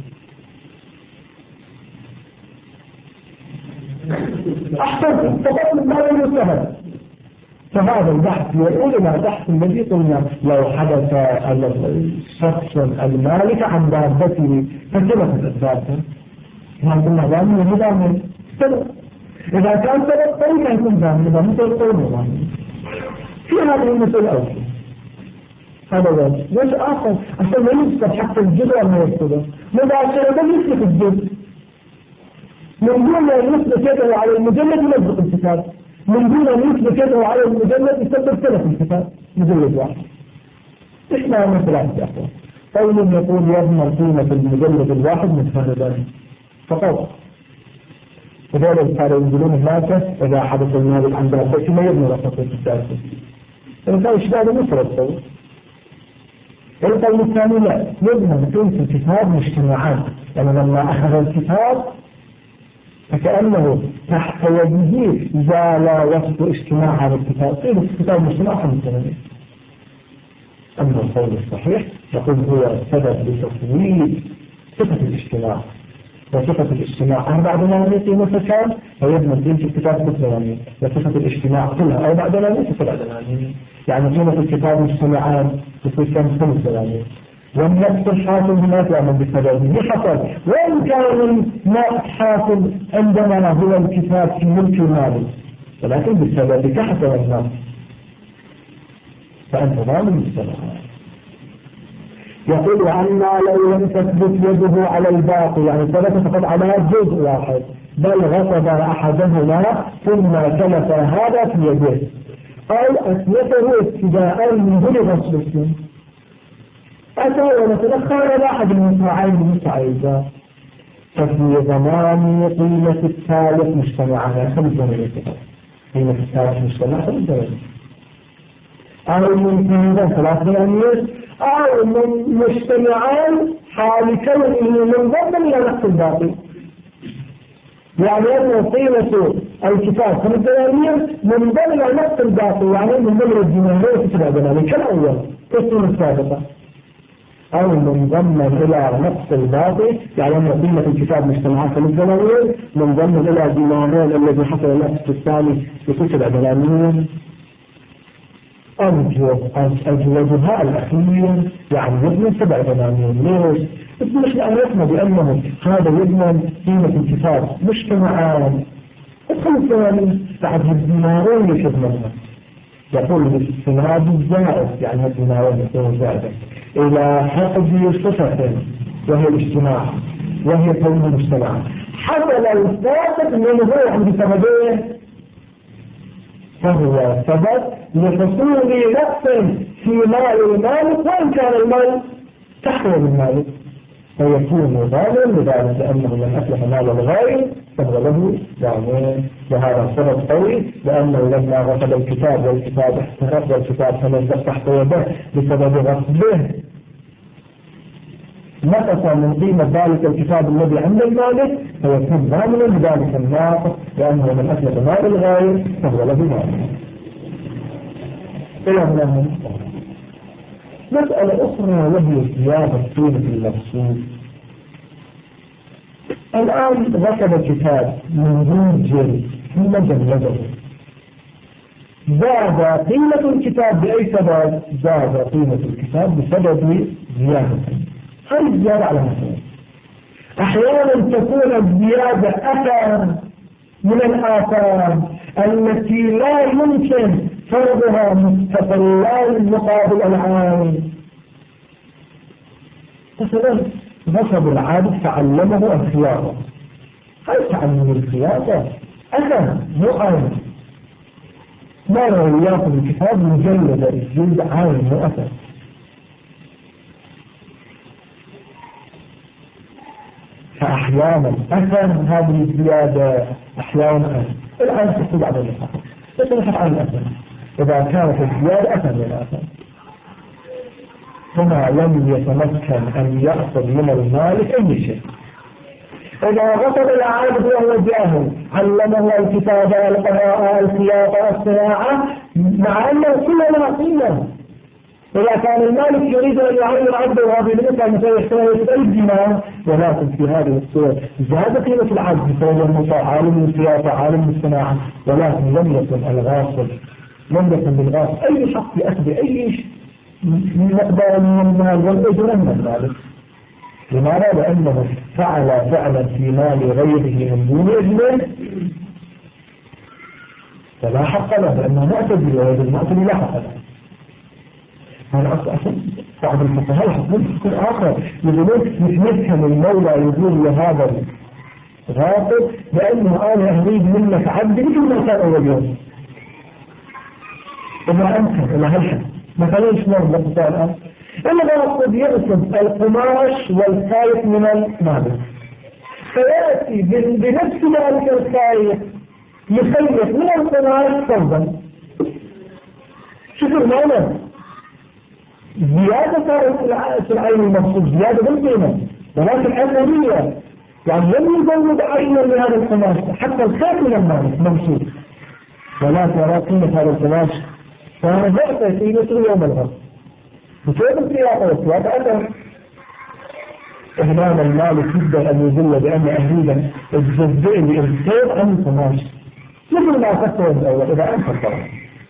أحسن فقط المال المستهد. فهذا البحث يقول إلى البحث الذي قلنا لو حدث الشخص المالك عن دابته فثبتت الدابة، ما قلنا ضامن ومضامن سبب، إذا كان سبب طيب يكون ضامن، إذا مثل طيب ضامن. في هذه المثل أولا هذا وجه آخر عشان ما يثبت حتى الجزء وما يثبت مباشرة يثبت الجزء، من دون أن يثبت يده على المجلد يلزق الكتاب، من دون أن يثبت يده على المجلد يسبب ثلاث الكتاب مجلد واحد. إيش معنى ثلاثة أخوة؟ قول يقول يضمن قيمة المجلد الواحد متفردا فقط، وذلك كانوا ينزلون هناك إذا حدث المال عن ذلك ما يبني رصة الثالثة. فكان الشباب مفرد قول. القول الثاني لا، يضمن قيمة الكتاب مجتمعات، يعني لما أخذ الكتاب فكأنه تحت يده زال وصف اجتماع هذا الكتاب، قيمة الكتاب مجتمع 85. أما القول الصحيح يقول هو سبب لتفويض صفة الاجتماع، وصفة الاجتماع أو بعد ما قيمة كان فيضمن قيمة الكتاب مثل وصفة الاجتماع كلها أو بعد ما نسي بعد يعني قيمة الكتاب مجتمعان تصير كم 85. والنفس الحاصل هناك يعمل بسببه حصل، وإن كان النفس حاصل عندما هو الكتاب في ملك المال، ولكن بسبب حصل النفس فأنت ضامن بالسبب. يقول عنا لو لم تثبت يده على الباقي، يعني ثبت فقط على جزء واحد، بل غصب أحدهما ثم تلف هذا في يده، أو أثبته ابتداء من دون غصب السن. أتى ونتلقى إلى أحد المسمعين المستعيدة، ففي ضمان قيمة الثالث مجتمعها 5 قيمة الثالث مجتمعها 5 أو من كندا 3 أو من مجتمعان حال كونه من ضمن إلى نفس الباقي، يعني أن قيمة الكتاب 5 من ضمن إلى نفس الباقي، يعني من ضمن الجنيه 9 كالأول قسم السابقة، أو من ضمن إلى نفس الباقي، يعني أن قيمة الكتاب مجتمعات 5 من ضمن إلى دينارين الذي حصل النفس الثاني ب9 أجودها الأخير، يعني يضمن 87. ليش؟ مش عرفنا بأنه هذا يضمن قيمة الكتاب مجتمعان 85 بعد الدينارين يضمنها. يقول بالاستناد الزائد، يعني الدينارين يكون زائدا إلى حقد صفة وهي الاجتماع، وهي كون المجتمع حصل الثابت منه عند سببين، فهو سبب لحصول نفس في مال المالك وإن كان المال تحوي المالك، فيكون ضامن لذلك لأنه من أفلح مال الغير فهو له ضامن. وهذا السبب قوي، لأنه لما غسل الكتاب والكتاب احترق والكتاب فنزل تحت يده بسبب غسله نقص من قيمة ذلك الكتاب الذي عند المالك، فيكون ضامنا لذلك الناقص لأنه من أفلح مال الغير فهو له ضامن. إلى مسألة أخرى وهي زيادة قيمة المقصود. الآن غسل الكتاب من دون جلد ثم جلده، زاد قيمة الكتاب بأي سبب؟ زاد قيمة الكتاب بسبب زيادة. هذه الزيادة على مثلا أحيانا تكون الزيادة أثر من الآثار التي لا يمكن فرضها مستقلا مقابل العام. مثلا غصب العابد تعلمه الخياطة، هل تعلم الخياطة أثر مو عام؟ ما روايات الكتاب مجلدة الجلد عام مو أثر. فأحيانا أثر هذه الزيادة، أحيانا الآن تحصل على الأثر. نتبحث عن الأثر. إذا كانت الزيادة أثر من الأثر ثم لم يتمكن أن يأخذ من المالك أي شيء. إذا غصب العابد وهو جاهل علمه الكتابة القراءة الخياطة الصناعة مع أنه كلها لها قيمة. إذا كان المالك يريد أن يعلم عبده وهذه الإنسان يحتاج 1000 دينار، ولكن في هذه الصورة زاد قيمة العبد فهو المطاع عالم الخياطة عالم الصناعة، ولكن لم يكن الغاصب لم يكن بالغاصب أي حق لأخذ أي مقدار من المال والأجر من المالك. لماذا؟ لأنه فعل فعلا في مال غيره من دون إذنه فلا حق له، لأنه معتدل وهذا المعتدل لا حق له. هذا أصلا بعض الفقهاء يحكمون حكم آخر، يقولون يتمكن المولى يقول لهذا غاصب لأنه أنا أريد منك عبدي مثل ما كان أول يوم. وما أمكن إلى هالحد مثلا شلون بقصة الآن الغاصب يغصب القماش والخيط من المعدن، فيأتي بنفس ذلك الخيط يخيط من القماش فرضا. شوف المعنى زيادة صارت في العين المقصود زيادة بالقيمة ولكن أثرية، يعني لم يزود عينا لهذا القماش حتى الخيط من المعدن ممسوك، ولكن يرى قيمة هذا القماش فأنا ضعت قيمته يوم الغد بسبب السياقة والسياقة أثر. إهمال المالك يبدأ أن يدل بأن أهليا الجزئي الخيط عن القماش مثل ما أخذته الأول إذا أنت الطرف،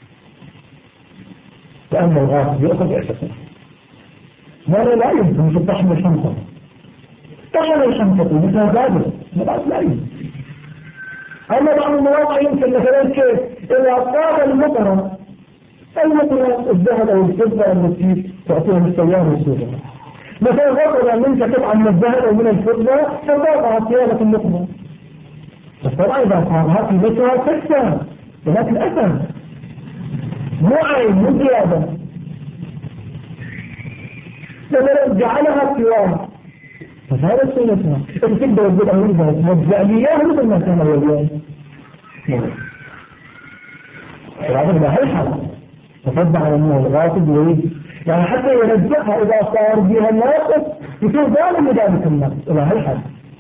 لأن الغاصب يأخذ أسفل ماذا لا يمكن مثل طحن الحنطة، طحن الحنطة مثل ذلك لا يمكن. أما بعض المواقع يمكن مثلا كيف إذا أصاب المطرة المطرة الذهب أو الفضة التي تعطيها بالسيارة والسوق مثلا غطر منك قطعة من الذهب أو من الفضة فضاقها صيانة المطرة، بس طبعا إذا صارها في مثلها تكسر ولكن أثر مو عين مو زيادة. مثلا جعلها سواه فهذا سنتها إذا تقدر تقول أولها تهزأ لياه مثل ما كان اليوم العظم لا هيحل تصدع على أنه الغاصب يريد يعني حتى يرجعها إذا صار بها الناقص يكون ظالم لذلك النقص إلى هالحد.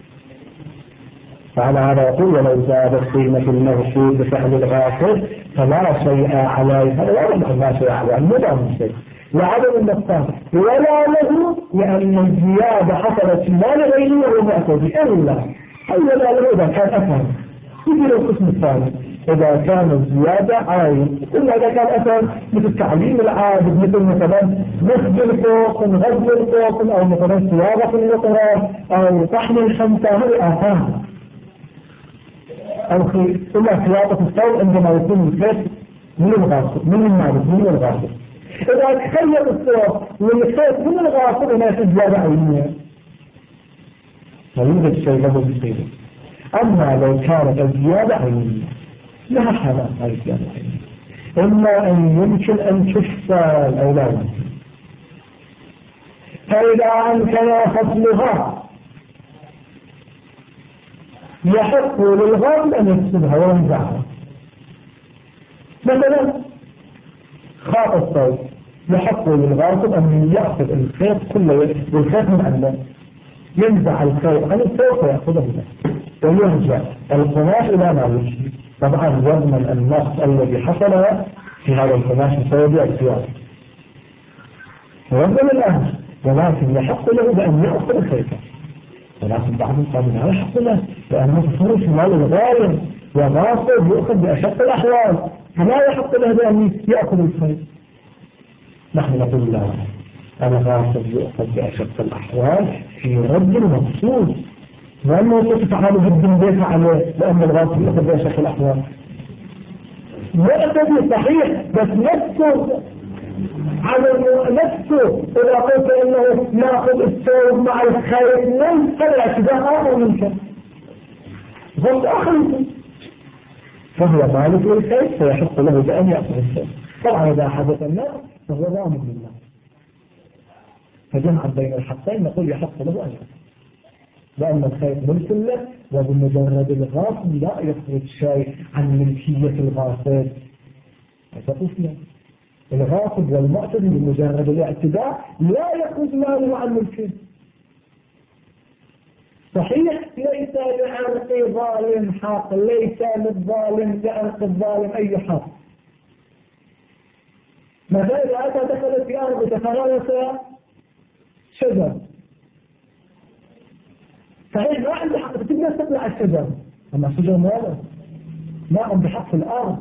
فعلى هذا يقول ولو زادت قيمة المغصوب بفعل الغاصب فلا شيء عليه، هذا لا شيء عليه المدام شيء وعدم النقصان ولا له لأن الزيادة حصلت ما لغيره وهو مأخذ إلا له إذا كان أفهم يجي القسم الثاني إذا كان الزيادة عين، إلا إذا كان أثر مثل تعليم العابد مثلا نسج القوقن غزل القوقن أو مثلا صياغة النقرة أو طحن الحنطة هذه آثام أو إلا خياطة الثوب عندما يكون الخيط من الغاصب من المعبد من الغاصب. إذا تخيط الثوب والخيط من الغاصب هنا في زيادة عينية فيوجد شيء له بصيره. أما لو كانت الزيادة عينية لها حالات هذه الزيادة عينية، إما أن يمكن أن تفصل أو لا يمكن. فإذا أمكن فصلها يحق للغاصب أن يفصلها وينزعها. مثلا خاط الصوت يحق للغاصب أن يأخذ الخيط كله والخيط من عنده ينزع الخيط عن الصوت ويأخذه له ويرجع القماش إلى ما يجري. طبعا يضمن النقص الذي حصل في هذا القماش بسبب الاعتياد يضمن الأهل، ولكن يحق له بأن يأخذ الخيط. ولكن بعضهم قال لا يحق له لأنه تصرف مال الغالب وغاصب يؤخذ بأشق الأحوال فلا يحق له بأن يأخذ الخيط. نحن نقول لا، الغاصب يؤخذ بأشق الأحوال في رد المقصود لأنه تتفعل جدا بيت عليه لأن الغاصب يؤخذ بأشق الأحوال يؤخذ صحيح بس نفسه على نفسه إذا قلت أنه نأخذ الثوب مع الخيط من فلا اعتداء آخر منك ضد آخر منك فهو مالك للخيط فيحق له بأن يأخذ الثوب. طبعا إذا حدث الناس فهو ضامن لله، فجمع بين الحقين نقول يحق له أن يأخذ لأن الخيط ملك له وبمجرد الغاصب لا يخرج شيء عن ملكية الغاصب. فتقول الغاصب والمعتدي بمجرد الاعتداء لا يخرج ماله عن ملكه. صحيح ليس لعرق ظالم حق، ليس للظالم لعرق الظالم أي حق. مثلا إذا أتى دخلت في أرض تفرس شجر صحيح ما عنده حق تقدر تطلع الشجر، أما الشجر ما عنده حق في الأرض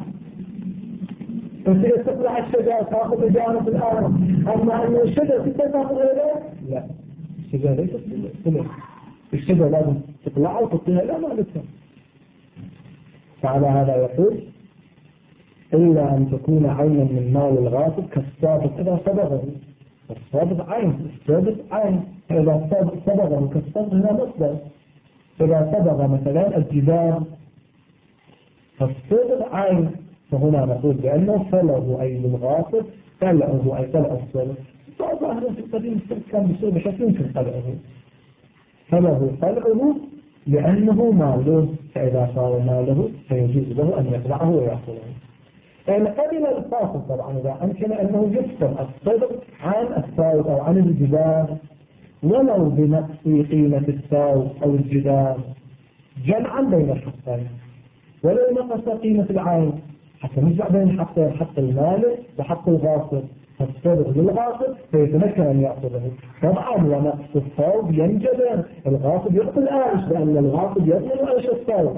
تصير تطلع الشجر تأخذ جانب الأرض. أما أن الشجر تقدر تأخذ غيره لا، الشجر ليس سلك، الشجر لازم تطلعه وتطلعه لا مالكها. فعلى هذا يقول إلا أن تكون عينا من مال الغاصب كالسابق إذا صبغه. السابق عين، السابق عين، فإذا صبغه كالسابق هنا مصدر إذا صدق مثلا الجدار فالصدق عين، فهنا نقول بأنه فله أي للغاصب قلعه أي قلع الصدق. بعض أهل في القديم الصدق كان بصير بشكل يمكن قلعه، فله قلعه لأنه ماله، فإذا صار ماله فيجوز له أن يقلعه ويأخذه. إن قبل الفاصل طبعا إذا أمكن أنه يفصل الصدق عن الثاوب أو عن الجدار ولو بنقص قيمة الثاوب أو الجدار جمعا بين الحقين، ولو نقص قيمة العين حتى نجمع بين حقين، حق المالك وحق الغاصب، فالصدق للغاصب فيتمكن أن يأخذه. طبعا ونقص الثوب ينجبر، الغاصب يأخذ الآرش لأن الغاصب يضمن آرش الثوب،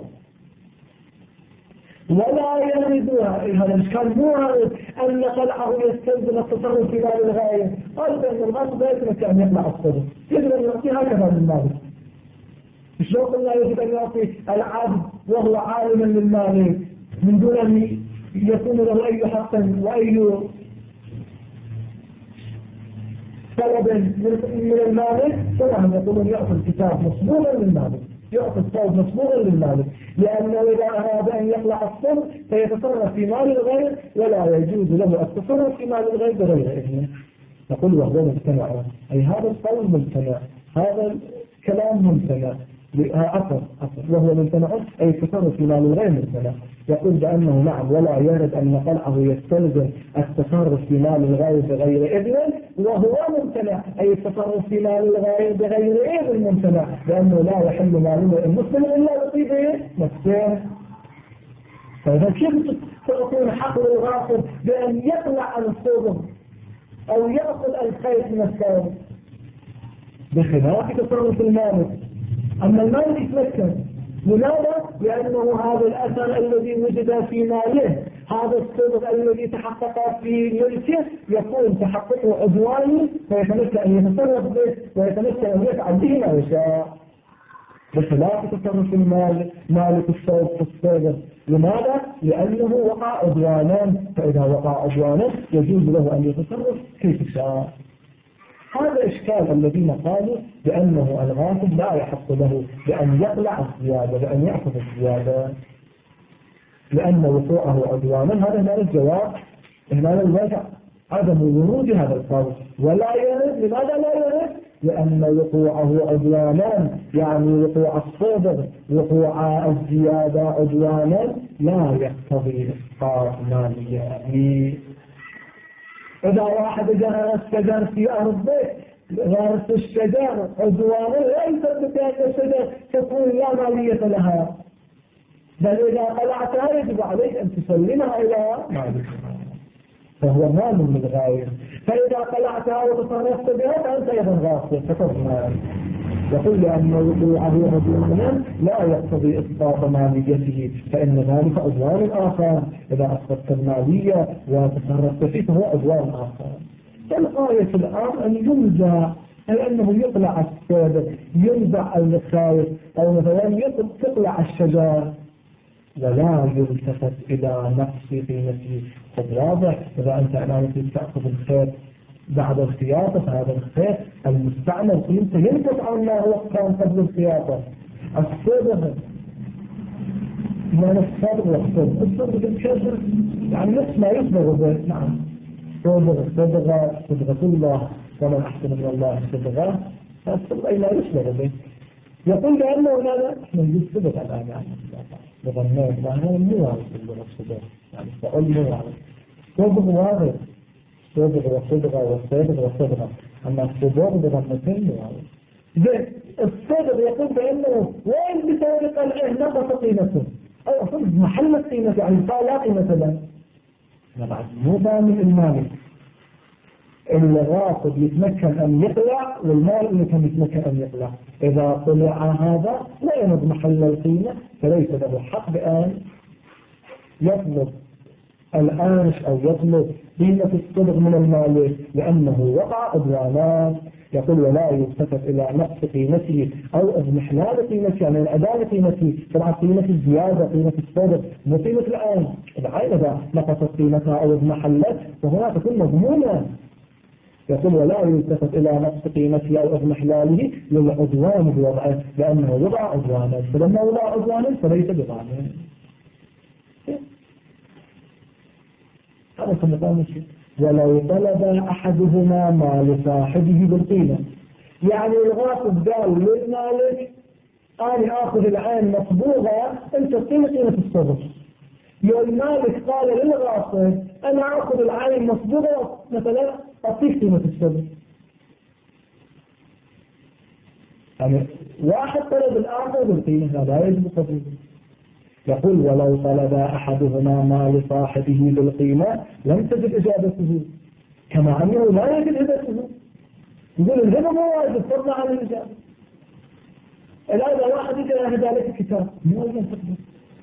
ولا يردها. هذا الإشكال مو أن قلعه يستلزم التصرف في مال الغاية، قال بأن الغاصب لا يتمكن أن يقلع الصدق، يجب أن يعطي هكذا للمالك. شلون قلنا يجب أن يعطي العبد وهو عالما للمالك من دون أن يكون له أي حق وأي طلب من المالك؟ طبعا يقولون يأخذ كتاب مصبوغا للمالك، يأخذ صوت مصبوغا للمالك، لأنه إذا أراد أن يقلع الصدق فيتصرف في مال الغير ولا يجوز له التصرف في مال الغير بغير إذنه. نقول وهو ممتنع، أي هذا القول ممتنع، هذا الكلام ممتنع، وهو ممتنع أي التصرف في مال الغير ممتنع. يقول بأنه نعم ولا يرد أن قلعه يستلزم التصرف في مال الغير بغير إذن، وهو ممتنع أي التصرف في مال الغير بغير إذن ممتنع، لأنه لا يحل مال المسلم إلا بطيبه نفسه. فإذا كيف تعطون حق للغاصب بأن يقلع عن الصدق أو يأخذ الخيط من الثوب بخلاف تصرف المالك؟ أما المالك يتمكن، لماذا؟ لأنه هذا الأثر الذي وجد في ماله، هذا الصدق الذي تحقق في ملكه يكون تحققه عدواني، فيتمكن أن يتصرف به ويتمكن أن يفعل به ما يشاء بخلاف تصرف مالك الصوت في الصدق. لماذا؟ لأنه وقع عدوانا، فإذا وقع عدوانا يجوز له أن يتصرف كيف شاء. هذا إشكال الذين قالوا بأنه الغاصب لا يحق له بأن يقلع الزيادة، بأن يأخذ الزيادة لأن وقوعه عدوانا. هذا هنا الجواب، هنا الوجع عدم ورود هذا القول ولا يرد. لماذا لا يرد؟ لأن وقوعه عدوانا يعني وقوع الصدق وقوع الزيادة عدوانا لا يقتضي إسقاط مالية. إذا واحد جرى الشجر في أرضه غرس الشجر عدوانا لا يثبت أن الشجر تكون لا مالية لها، بل إذا قلعتها يجب عليك أن تسلمها إلى مالك، فهو مال من غير. فإذا قلعتها وتصرفت بها فأنت أيضا غاصب فتضمن. يقول لأن وقوعه عدوانا لا يقتضي إسقاط ماليته، فإن ذلك عدوان آخر. إذا أسقطت المالية وتصرفت فيه فهو عدوان آخر. الغاية الآن أن ينزع، أي أنه يقلع الصدق، ينزع الخيط، أو مثلا تقلع الشجر ولا يلتفت إلى نقص قيمته. قد واضح إذا أنت أمامك تأخذ الخيط بعد الخياطة، فهذا الخيط المستعمل قيمته ينقطع عن ما هو كان قبل الخياطة. الصدق من الصدق والصدق، الصدق بالكسر يعني نفس ما يصدق به. نعم صدق الله ومن أحسن من الله صدقه، فالصدق أي ما يصدق به. يقول لأنه لا احنا نجد صدق الآن يعني بظنين لأنه مو واضح بالصدق، يعني فقل مو واضح. صدق واضح، صدق وصدق، أما الصدق بظنتين مو واضح. زين الصدق يقول بأنه وين بسبب قلعه نقص قيمته أو أصل محل قيمته، يعني لا قيمة له. بعد مو ضامن المالك، الغاصب يتمكن أن يقلع والمالك يتمكن أن يقلع. إذا طلع هذا لا يمد محل القيمة فليس له حق بأن يطلب الآنش أو يطلب قيمة الصدق من المالك لأنه وقع عدوانا. يقول ولا يلتفت إلى نقص قيمته أو اضمحلال قيمته، يعني الأداء قيمته. طبعا قيمة الزيادة قيمة الصدق مو قيمة الآن. العين إذا نقصت قيمتها أو اضمحلت فهنا تكون مضمونة. يقول ولا يلتفت إلى نقص قيمته أو اضمحلاله للعدوان بوضعه لأنه وضع عدوانا، فلما وضع عدوانا فليس بضامن. هذا كما الشيء. ولو طلب أحدهما ما لصاحبه بالقيمة، يعني الغاصب قال للمالك أنا آخذ العين مصبوغة أنت قيمة الصبر. المالك قال للغاصب أنا آخذ العين مصبوغة مثلا أعطيك قيمة الصبر. يعني واحد طلب الآخر بالقيمة لا يجب قبوله. يقول ولو طلب أحدهما ما لصاحبه بالقيمة لم تجد إجابته، كما أنه لا يجد إجابته. يقول الهبة مو واجب فضلا عن الإجابة. الآن واحد يجي أهدى لك الكتاب مو واجب تقبل،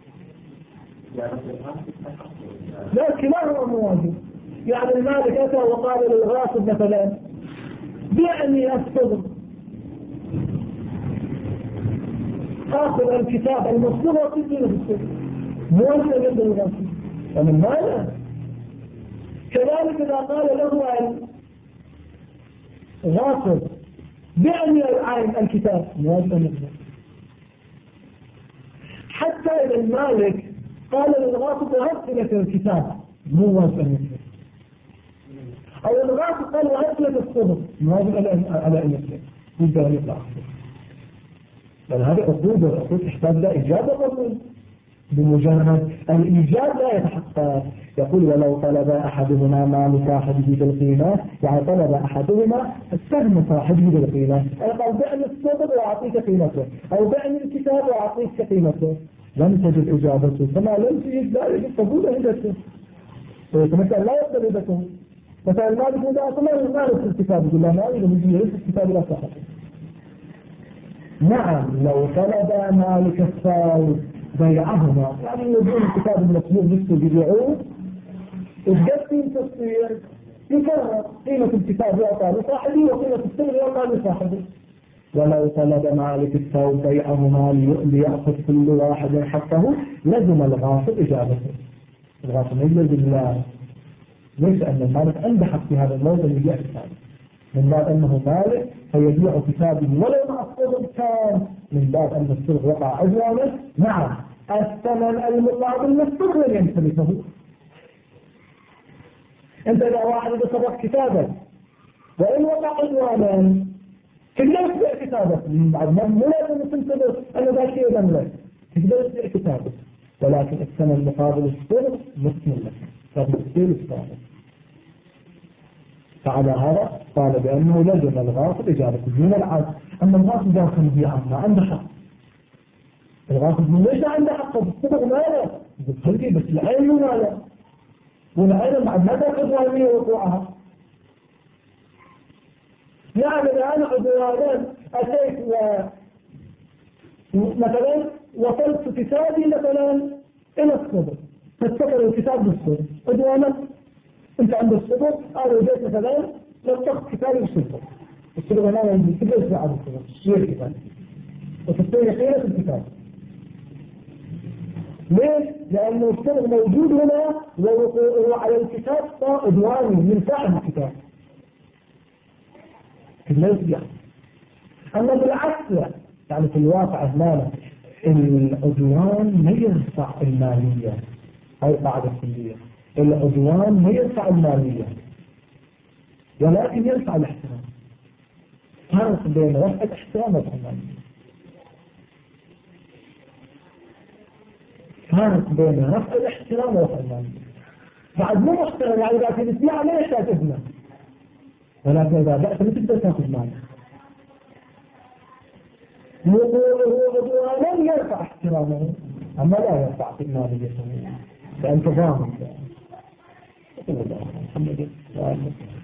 لا كلاهما مو واجب. يعني المالك أتى وقال للغاصب مثلا بعني الصبر، آخذ الكتاب المصدر وقيمة الصبر، مو واجب أن يبدأ الغاصب ومن ماذا؟ كذلك إذا قال له الغاصب بعني العين الكتاب مو واجب أن يبدأ. حتى إذا المالك قال للغاصب وهبت لك الكتاب مو واجب أن يبدأ. أو الغاصب قال وهبت لك الصبر مو واجب على أن يبدأ، يبدأ أن يطلع الصبر. لأن هذه عقود، والعقود تحتاج لا إجابة قبول، بمجرد الإيجاب لا يتحقق. يقول ولو طلب أحدهما ما لصاحبه بالقيمة، يعني طلب أحدهما السهم صاحبه بالقيمة، قال بعني الصبر وأعطيك قيمته، أو بعني الكتاب وأعطيك قيمته، لم تجد إجابته، فما لم تجد لا يجب قبوله هدته. مثلا لا يقبل هدته، مثلا المالك إذا أطلع المالك في الكتاب يقول لا ما يجب يجب الكتاب لا صاحبه. نعم لو طلب مالك الثالث بيعهما، يعني يبيعون الكتاب المطلوب نفسه يبيعوه وتقسم تصوير يكرر قيمة الكتاب يعطى لصاحبه وقيمة الثمن يعطى لصاحبه. ولو طلب مالك الثوب بيعهما ليأخذ كل واحد حقه لزم الغاصب إجابته. الغاصب يجب بالله ليس أن المالك عنده حق في هذا الموضوع يبيع كتابه، من باب أنه مالك فيبيع كتابه ولو مع الصبر كان، من باب أن الصبر وقع عدوانه. نعم الثمن المقابل للصبر يمتلكه. أنت إذا واحد بصبر كتابك وإن وقع عدوانا تقدر تبيع كتابك، مو لازم تنتظر أن ذا شيء يملك، تقدر تبيع كتابك، ولكن الثمن المقابل للصبر مسلم لك فبالتالي الصبر. فعلى هذا قال بأنه لزم الغاصب إجابته من العدل. أما الغاصب داخل بيعه ما عنده حق، الغاصب ليس عنده حق بالصبر ماذا؟ بالخلقي بس العين ماذا؟ والعين بعد ما تأخذ عينيه وقوعها. يعني الآن عدوانا أتيت مثلا وصلت كتابي مثلا إلى الصبر، فاتفر الكتاب بالصبر عدوانا. أنت عند الصبر أنا جيت مثلا لطخت كتابي بالصبر، الصبر أنا عندي كبير في عدد الصبر غير كتاب وتبتني قيمة الكتاب. ليش؟ لأنه الصبر موجود هنا ووقوعه على الكتاب عدواني من صاحب الكتاب ليس يعني. أما بالعكس يعني في الواقع هنا العدوان ما يرفع المالية، هاي قاعدة كلية. العدوان ما يرفع المالية ولكن يرفع الاحترام. فرق بين رفع الاحترام ورفع المالية، فرق بين رفع الاحترام ورفع المالية. بعد مو محترم يعني إذا كنت تبيع ليش لا تبنى، ولكن إذا بأس ما تقدر تأخذ مالك. وقوله عدوانا يرفع احترامه أما لا يرفع في المالية، فأنت ضامن. الحمد لله.